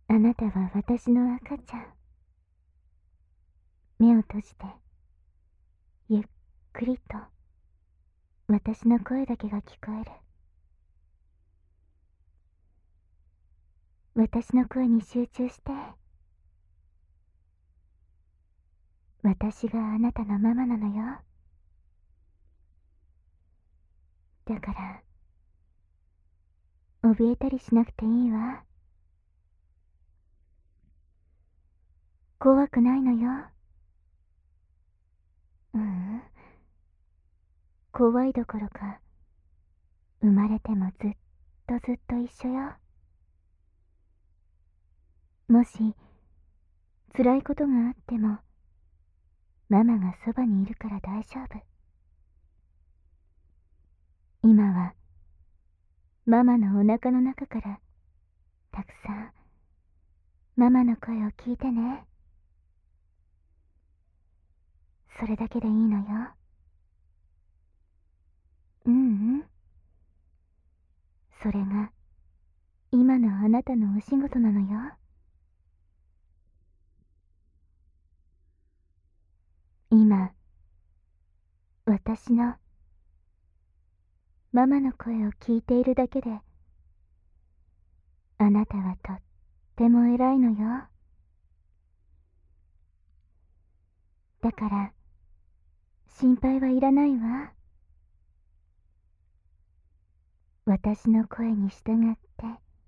あなたは私の赤ちゃん。目を閉じて、ゆっくりと私の声だけが聞こえる。私の声に集中して。私があなたのママなのよ。だから怯えたりしなくていいわ。怖くないのよ。ううん、怖いどころか生まれてもずっと一緒よ。もし辛いことがあってもママがそばにいるから大丈夫。今はママのお腹の中からたくさんママの声を聞いてね。それだけでいいのよ。うん。それが今のあなたのお仕事なのよ。今私のママの声を聞いているだけであなたはとっても偉いのよ。だから心配はいらないわ。私の声に従って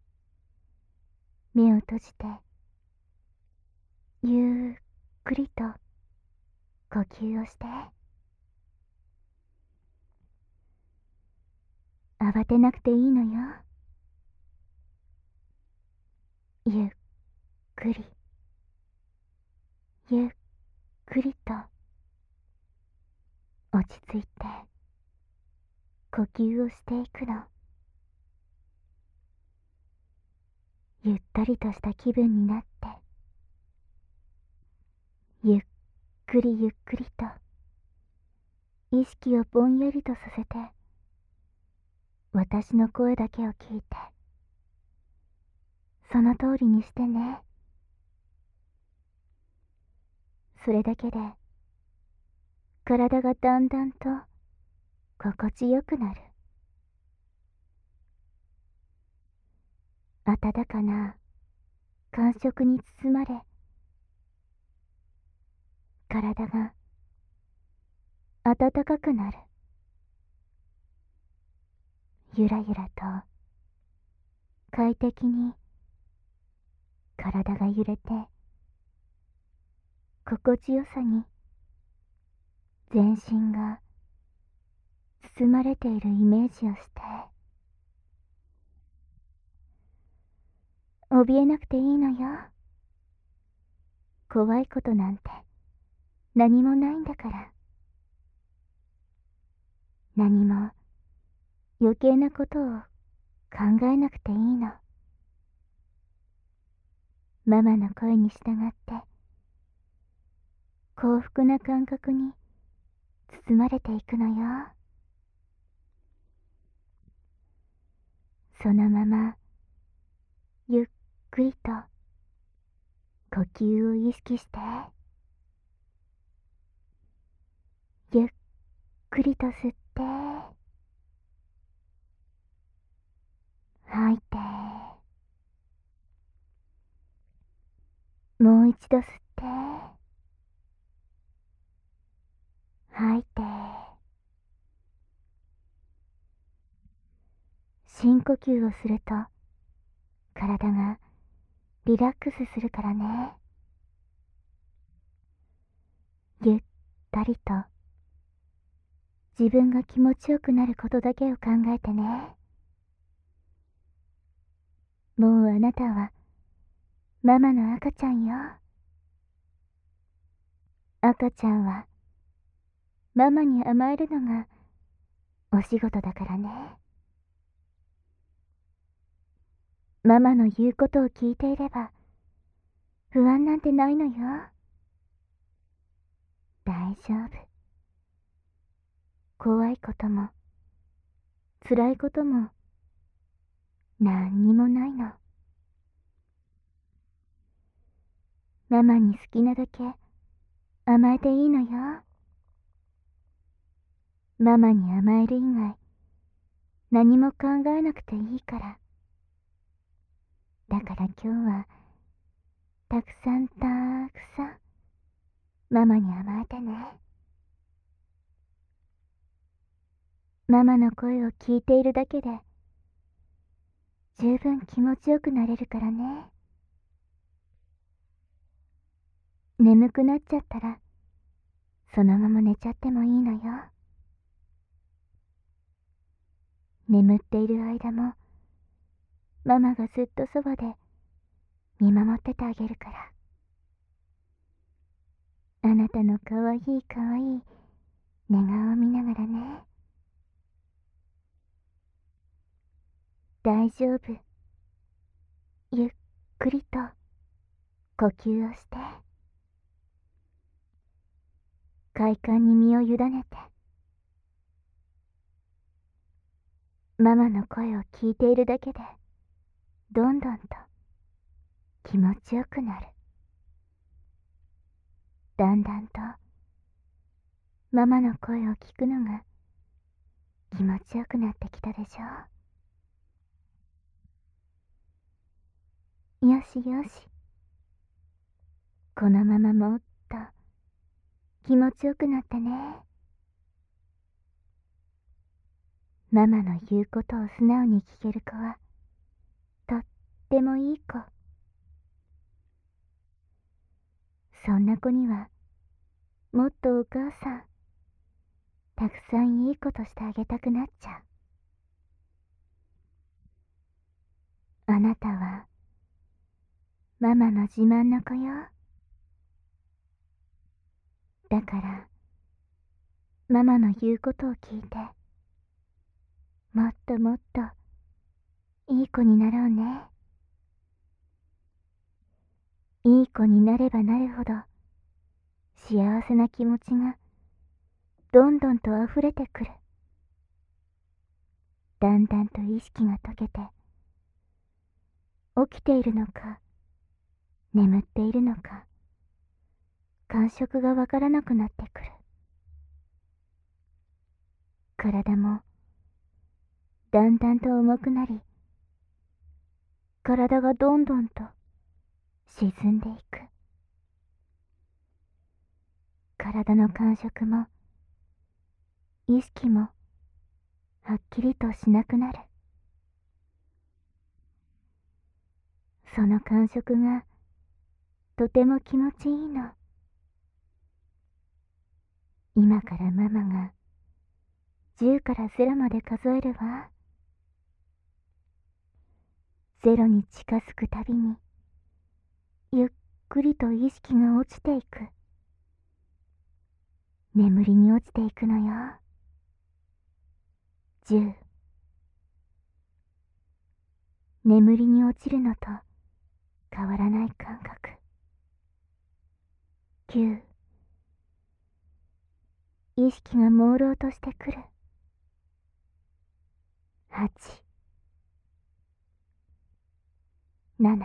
目を閉じてゆっくりと呼吸をして。慌てなくていいのよ。ゆっくりゆっくりと落ち着いて呼吸をしていくの。ゆったりとした気分になって、ゆっくりゆっくりと意識をぼんやりとさせて私の声だけを聞いて、その通りにしてね。それだけで体がだんだんと心地よくなる。温かな感触に包まれ、体が温かくなる。ゆらゆらと快適に体が揺れて、心地よさに全身が包まれているイメージをして。怯えなくていいのよ。怖いことなんて何もないんだから。何も余計なことを考えなくていいの。ママの声に従って幸福な感覚に包まれていくのよ。そのままゆっくりと呼吸を意識して、ゆっくりと吸って吐いて、もう一度吸って吐いて。深呼吸をすると体がリラックスするからね。ゆったりと自分が気持ちよくなることだけを考えてね。もうあなたはママの赤ちゃんよ。赤ちゃんはママに甘えるのがお仕事だからね。ママの言うことを聞いていれば不安なんてないのよ。大丈夫。怖いことも辛いことも何にもないの。 ママに好きなだけ甘えていいのよ。ママに甘える以外何も考えなくていいから。だから今日はたくさんたくさんママに甘えてね。ママの声を聞いているだけで十分気持ちよくなれるからね。眠くなっちゃったらそのまま寝ちゃってもいいのよ。眠っている間もママがずっとそばで見守っててあげるから。あなたのかわいいかわいい寝顔を見ながらね。大丈夫。ゆっくりと呼吸をして、快感に身を委ねて、ママの声を聞いているだけでどんどんと気持ちよくなる。だんだんとママの声を聞くのが気持ちよくなってきたでしょ。よしよし、このままもっと気持ちよくなってね。ママの言うことを素直に聞ける子はとってもいい子。そんな子にはもっとお母さんたくさんいいことしてあげたくなっちゃう。あなたはママの自慢の子よ。だからママの言うことを聞いてもっともっといい子になろうね。いい子になればなるほど幸せな気持ちがどんどんと溢れてくる。だんだんと意識が溶けて起きているのか眠っているのか感触がわからなくなってくる。体もだんだんと重くなり、体がどんどんと沈んでいく。体の感触も意識もはっきりとしなくなる。その感触がとても気持ちいいの。今からママが10から0まで数えるわ。0に近づくたびにゆっくりと意識が落ちていく。眠りに落ちていくのよ。10。眠りに落ちるのと変わらない感覚。9。意識が朦朧としてくる。8。7。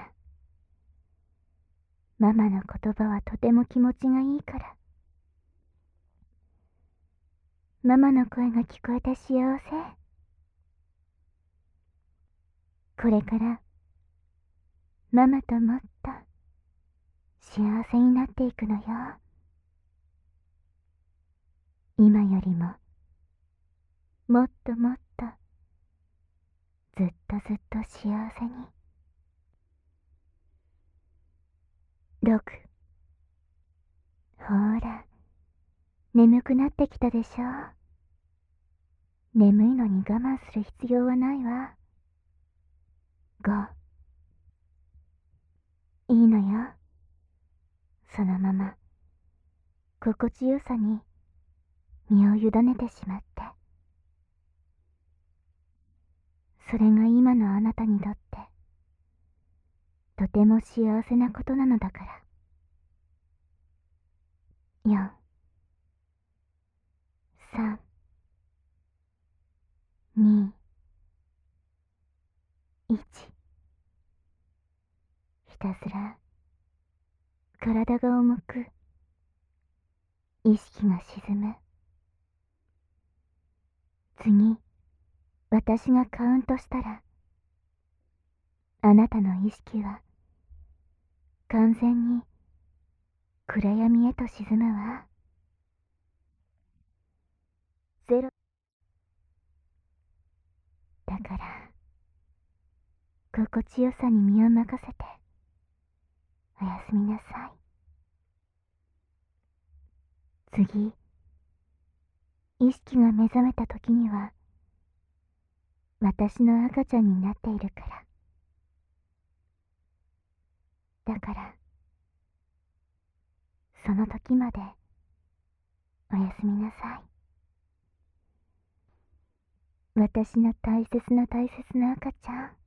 ママの言葉はとても気持ちがいいから。ママの声が聞こえて幸せ。これからママともっと幸せになっていくのよ。今よりももっともっとずっとずっと幸せに。6。ほーら、眠くなってきたでしょ。眠いのに我慢する必要はないわ。5。いいのよ。そのまま心地よさに身を委ねてしまって。それが今のあなたにとってとても幸せなことなのだから。4、3、2、1。ひたすら体が重く、意識が沈む。次、私がカウントしたら、あなたの意識は完全に暗闇へと沈むわ。ゼロ。だから、心地よさに身を任せて、おやすみなさい。次、意識が目覚めた時には、私の赤ちゃんになっているから。だから、その時まで、おやすみなさい。私の大切な大切な赤ちゃん。